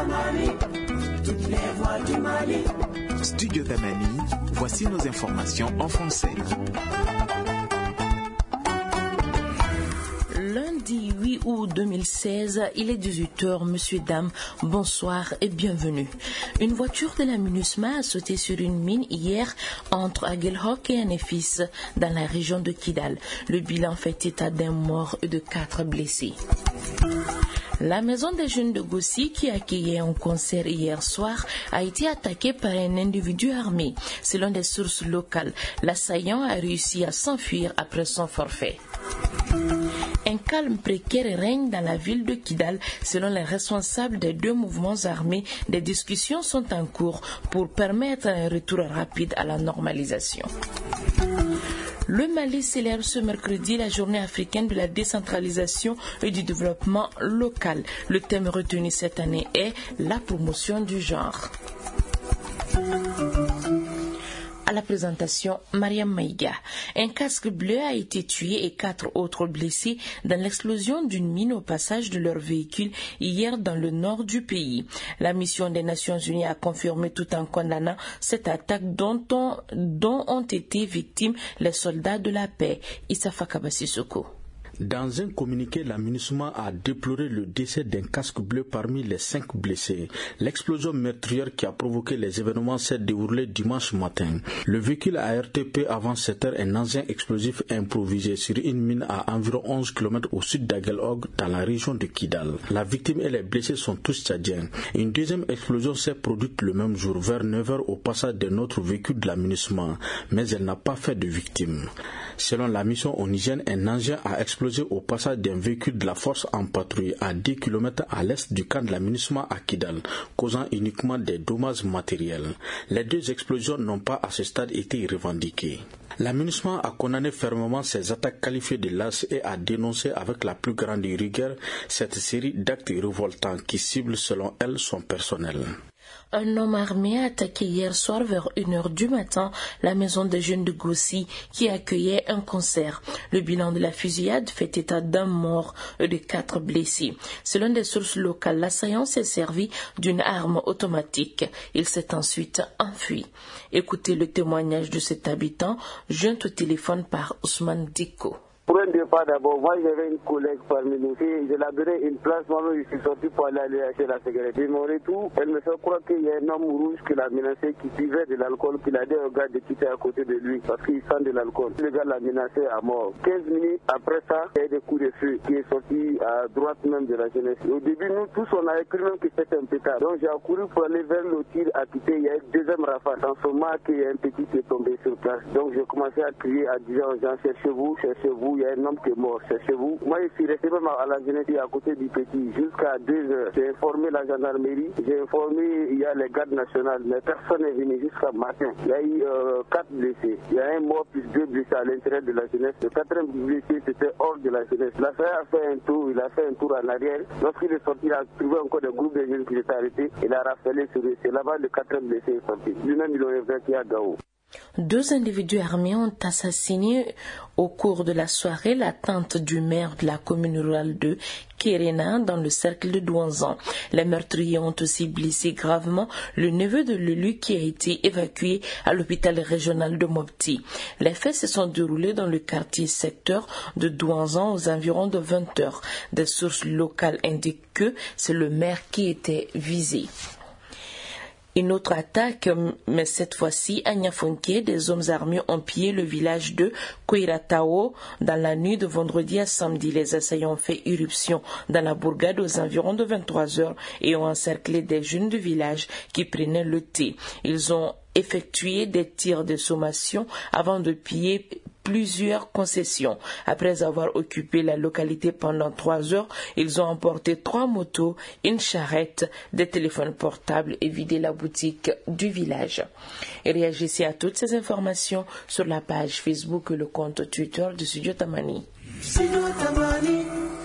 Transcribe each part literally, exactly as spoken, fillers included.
Tamani, toutes les voix du Mali. Studio Tamani, voici nos informations en français. Lundi huit août deux mille seize, il est dix-huit heures. Monsieur, dames, bonsoir et bienvenue. Une voiture de la MINUSMA a sauté sur une mine hier entre Aguelhok et Anefis dans la région de Kidal. Le bilan fait état d'un mort et de quatre blessés. La maison des jeunes de Gossi, qui accueillait un concert hier soir, a été attaquée par un individu armé. Selon des sources locales, l'assaillant a réussi à s'enfuir après son forfait. Un calme précaire règne dans la ville de Kidal. Selon les responsables des deux mouvements armés, des discussions sont en cours pour permettre un retour rapide à la normalisation. Le Mali célèbre ce mercredi la journée africaine de la décentralisation et du développement local. Le thème retenu cette année est la promotion du genre. À la présentation, Mariam Maïga. Un casque bleu a été tué et quatre autres blessés dans l'explosion d'une mine au passage de leur véhicule hier dans le nord du pays. La mission des Nations Unies a confirmé tout en condamnant cette attaque dont, on, dont ont été victimes les soldats de la paix. Issa Fakabassi Soko. Dans un communiqué, la MINUSMA a déploré le décès d'un casque bleu parmi les cinq blessés. L'explosion meurtrière qui a provoqué les événements s'est déroulée dimanche matin. Le véhicule a heurté peu avant sept heures un engin explosif improvisé sur une mine à environ onze kilomètres au sud d'Aguelhok dans la région de Kidal. La victime et les blessés sont tous tchadiens. Une deuxième explosion s'est produite le même jour vers neuf heures au passage d'un autre véhicule de la MINUSMA, mais elle n'a pas fait de victimes. Selon la mission onusienne, un engin a explosé au passage d'un véhicule de la force en patrouille à dix kilomètres à l'est du camp de la MINUSMA à Kidal, causant uniquement des dommages matériels. Les deux explosions n'ont pas à ce stade été revendiquées. La MINUSMA a condamné fermement ces attaques qualifiées de lâches et a dénoncé avec la plus grande rigueur cette série d'actes révoltants qui ciblent selon elle son personnel. Un homme armé a attaqué hier soir vers une heure du matin la maison des jeunes de Gossi qui accueillait un concert. Le bilan de la fusillade fait état d'un mort et de quatre blessés. Selon des sources locales, l'assaillant s'est servi d'une arme automatique. Il s'est ensuite enfui. Écoutez le témoignage de cet habitant, joint au téléphone par Ousmane Diko. Pour un départ d'abord, moi j'avais une collègue parmi nous, je lui ai donné une place, moi je suis sorti pour aller, aller acheter la cigarette. Et mon retour, elle me fait croire qu'il y a un homme rouge qui l'a menacé, qui buvait de l'alcool, qu'il a dit au gars de quitter à côté de lui parce qu'il sent de l'alcool. Le gars l'a menacé à mort. quinze minutes après ça, il y a des coups de feu qui est sorti à droite même de la jeunesse. Au début, nous tous on a écrit même que c'était un pétard. Donc j'ai accouru pour aller vers le tir à quitter, il y a une deuxième rafale. Dans ce moment, il y a un petit qui est tombé sur place. Donc j'ai commencé à crier à disant aux gens, cherchez-vous, cherchez-vous. Il y a un homme qui est mort, cherchez-vous. Moi, je suis resté même à la jeunesse à côté du petit jusqu'à deux heures. J'ai informé la gendarmerie, j'ai informé, il y a les gardes nationales, mais personne n'est venu jusqu'à matin. Il y a eu euh, quatre blessés. Il y a un mort plus deux blessés à l'intérieur de la jeunesse. Le quatrième blessé, c'était hors de la jeunesse. L'affaire a fait un tour, il a fait un tour en arrière. Lorsqu'il est sorti, il a trouvé encore des groupes de jeunes qui étaient arrêtés. Il a rafalé sur eux. C'est là-bas le quatrième blessé est sorti. Lui-même, il l'a évacué à Gao. Deux individus armés ont assassiné au cours de la soirée la tante du maire de la commune rurale de Kerena dans le cercle de Douanzan. Les meurtriers ont aussi blessé gravement le neveu de l'élu qui a été évacué à l'hôpital régional de Mopti. Les faits se sont déroulés dans le quartier secteur de Douanzan aux environs de vingt heures. Des sources locales indiquent que c'est le maire qui était visé. Une autre attaque, mais cette fois-ci à Niafonké, des hommes armés ont pillé le village de Koiratao dans la nuit de vendredi à samedi. Les assaillants ont fait irruption dans la bourgade aux environs de vingt-trois heures et ont encerclé des jeunes du village qui prenaient le thé. Ils ont effectué des tirs de sommation avant de piller plusieurs concessions. Après avoir occupé la localité pendant trois heures, ils ont emporté trois motos, une charrette, des téléphones portables et vidé la boutique du village. Et réagissez à toutes ces informations sur la page Facebook et le compte Twitter de Studio Tamani.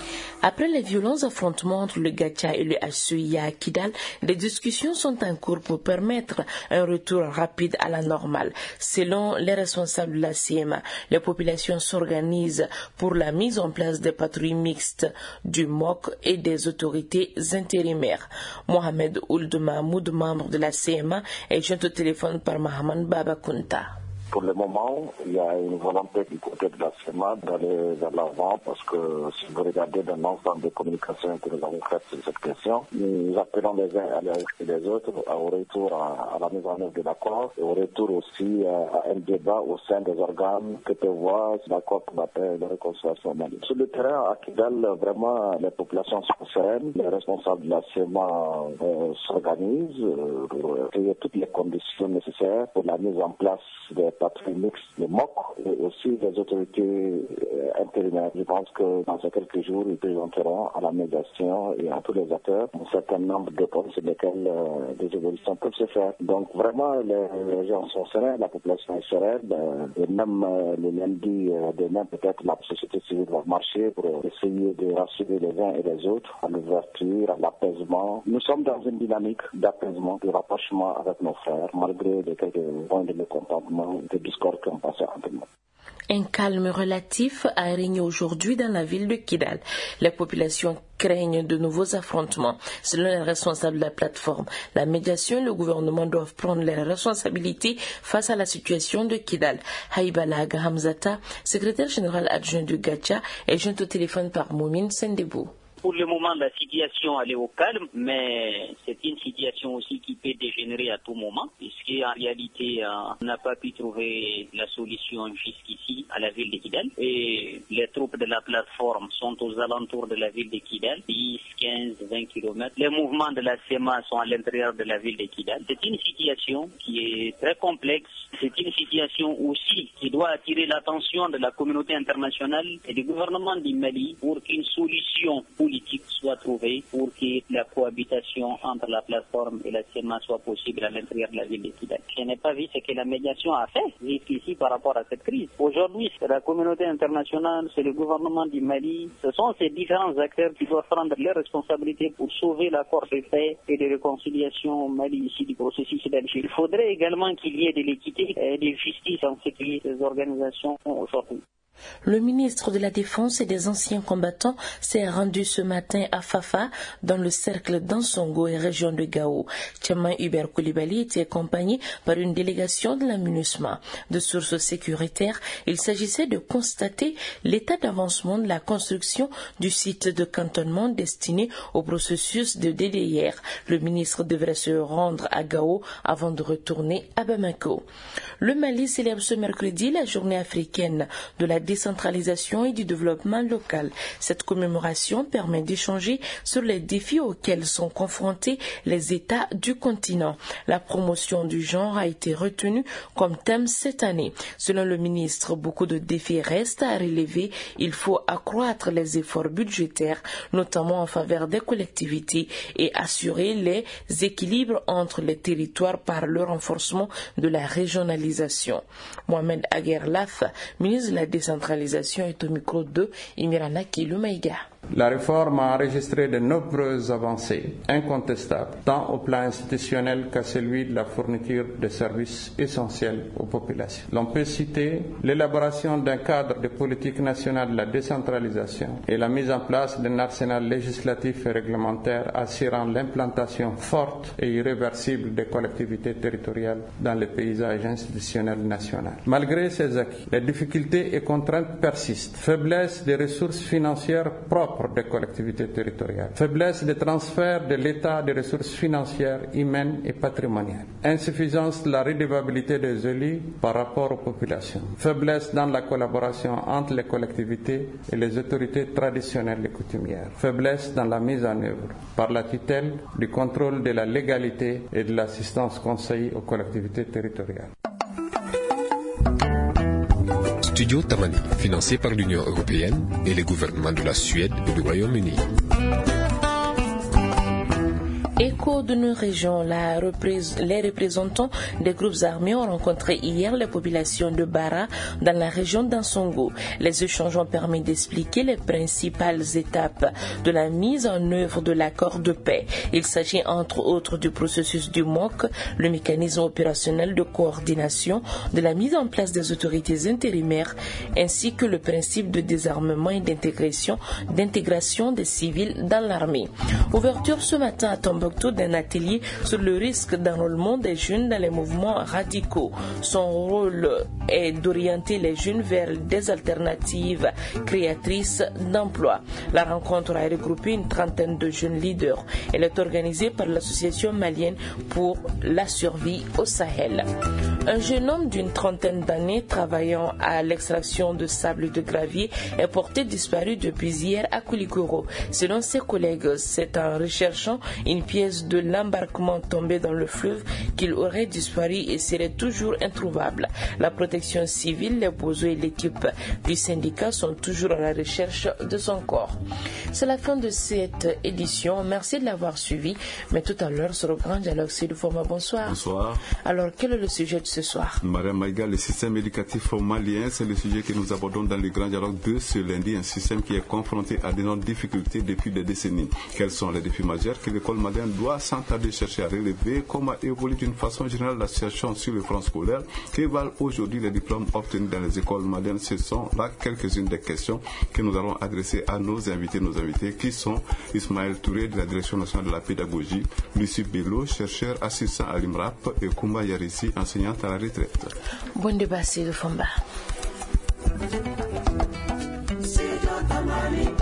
Après les violents affrontements entre le Gacha et le H C I A à Kidal, des discussions sont en cours pour permettre un retour rapide à la normale. Selon les responsables de la C M A, les populations s'organisent pour la mise en place des patrouilles mixtes du M O C et des autorités intérimaires. Mohamed Ould Mahmoud, membre de la C M A, est joint au téléphone par Mahaman Baba Kunta. Pour le moment, il y a une volonté du côté de la C M A d'aller vers l'avant parce que si vous regardez dans l'ensemble des communications que nous avons faites sur cette question, nous appelons les uns à les autres au retour à, à la mise en œuvre de l'accord et au retour aussi à, à un débat au sein des organes que prévoit l'accord pour la paix et la réconciliation malienne. Sur le terrain, à Kidal, vraiment, les populations sont sereines, les responsables de la C M A euh, s'organisent euh, pour créer toutes les conditions nécessaires pour la mise en place des patrouilles mixtes, le M O C, et aussi les autorités euh, intérimaires. Je pense que dans ces quelques jours, ils présenteront à la médiation et à tous les acteurs un certain nombre de points sur lesquels euh, des évolutions peuvent se faire. Donc vraiment, les, les gens sont sereins, la population est sereine, euh, et même euh, le lundi, euh, demain, peut-être la société civile va marcher pour essayer de rassurer les uns et les autres à l'ouverture, à l'apaisement. Nous sommes dans une dynamique d'apaisement, de rapprochement avec nos frères, malgré les quelques points de mécontentement, de discours qui ont passé entre nous. Un calme relatif a régné aujourd'hui dans la ville de Kidal. Les populations craignent de nouveaux affrontements. Selon les responsables de la plateforme, la médiation et le gouvernement doivent prendre leurs responsabilités face à la situation de Kidal. Haïbala Hamzata, secrétaire général adjoint du Gacha, est joint au téléphone par Moumine Sendebou. Pour le moment, la situation elle est au calme, mais c'est une situation aussi qui peut dégénérer à tout moment, puisqu'en réalité, euh, on n'a pas pu trouver la solution jusqu'ici à la ville de Kidal. Et les troupes de la plateforme sont aux alentours de la ville de Kidal, dix, quinze, vingt kilomètres. Les mouvements de la C M A sont à l'intérieur de la ville de Kidal. C'est une situation qui est très complexe. C'est une situation aussi qui doit attirer l'attention de la communauté internationale et du gouvernement du Mali pour qu'une solution politique soit trouvée pour que la cohabitation entre la plateforme et la C M A soit possible à l'intérieur de la ville de Kidal. Je n'ai pas vu ce que la médiation a fait jusqu'ici par rapport à cette crise. Aujourd'hui, c'est la communauté internationale, c'est le gouvernement du Mali, ce sont ces différents acteurs qui doivent prendre leurs responsabilités pour sauver l'accord de paix et de réconciliation au Mali ici du processus d'Alger. Il faudrait également qu'il y ait de l'équité et de justice en ce qui est ces organisations aujourd'hui. Le ministre de la Défense et des anciens combattants s'est rendu ce matin à Fafa, dans le cercle d'Ansongo et région de Gao. Tchaman Hubert Koulibaly était accompagné par une délégation de la MINUSMA. De sources sécuritaires, il s'agissait de constater l'état d'avancement de la construction du site de cantonnement destiné au processus de D D R. Le ministre devrait se rendre à Gao avant de retourner à Bamako. Le Mali célèbre ce mercredi la journée africaine de la décentralisation et du développement local. Cette commémoration permet d'échanger sur les défis auxquels sont confrontés les États du continent. La promotion du genre a été retenue comme thème cette année. Selon le ministre, beaucoup de défis restent à relever. Il faut accroître les efforts budgétaires, notamment en faveur des collectivités, et assurer les équilibres entre les territoires par le renforcement de la régionalisation. Mohamed Aguerlaf, ministre de la décentralisation, est au micro de Imirana Kiloumaïga. La réforme a enregistré de nombreuses avancées incontestables, tant au plan institutionnel qu'à celui de la fourniture de services essentiels aux populations. L'on peut citer l'élaboration d'un cadre de politique nationale de la décentralisation et la mise en place d'un arsenal législatif et réglementaire assurant l'implantation forte et irréversible des collectivités territoriales dans le paysage institutionnel national. Malgré ces acquis, les difficultés et contraintes persistent. Faiblesse des ressources financières propres des collectivités territoriales, faiblesse des transferts de l'État des ressources financières, humaines et patrimoniales, insuffisance de la redevabilité des élus par rapport aux populations, faiblesse dans la collaboration entre les collectivités et les autorités traditionnelles et coutumières, faiblesse dans la mise en œuvre par la tutelle du contrôle de la légalité et de l'assistance conseil aux collectivités territoriales. Studio Tamani, financé par l'Union européenne et les gouvernements de la Suède et du Royaume-Uni. écho de nos régions, la reprise, les représentants des groupes armés ont rencontré hier les populations de Bara dans la région d'Ansongo. Les échanges ont permis d'expliquer les principales étapes de la mise en œuvre de l'accord de paix. Il s'agit entre autres du processus du M O C, le mécanisme opérationnel de coordination, de la mise en place des autorités intérimaires, ainsi que le principe de désarmement et d'intégration, d'intégration des civils dans l'armée. Ouverture ce matin à Tombouctou d'un atelier sur le risque d'enrôlement des jeunes dans les mouvements radicaux. Son rôle est d'orienter les jeunes vers des alternatives créatrices d'emploi. La rencontre a regroupé une trentaine de jeunes leaders. Elle est organisée par l'Association malienne pour la survie au Sahel. Un jeune homme d'une trentaine d'années travaillant à l'extraction de sable et de gravier est porté disparu depuis hier à Koulikoro. Selon ses collègues, c'est en recherchant une pièce de l'embarquement tombée dans le fleuve qu'il aurait disparu et serait toujours introuvable. La protection civile, les Bozo et l'équipe du syndicat sont toujours à la recherche de son corps. C'est la fin de cette édition. Merci de l'avoir suivi. Mais tout à l'heure, sur le grand dialogue, c'est du format. Bonsoir. Bonsoir. Alors, quel est le sujet de ce soir? Mariam Maïga, le système éducatif malien, c'est le sujet que nous abordons dans le grand dialogue de ce lundi. Un système qui est confronté à d'énormes difficultés depuis des décennies. Quels sont les défis majeurs que l'école malienne doit sans tarder chercher à relever? Comment évolue d'une façon générale la situation sur le front scolaire? Que valent aujourd'hui les diplômes obtenus dans les écoles maliennes? Ce sont là quelques-unes des questions que nous allons adresser à nos invités, nos invités qui sont Ismaël Touré de la Direction nationale de la pédagogie, Lucie Bello, chercheur assistant à l'IMRAP et Koumba Yarissi, enseignante à la retraite. Bon débat, c'est le Fomba. C'est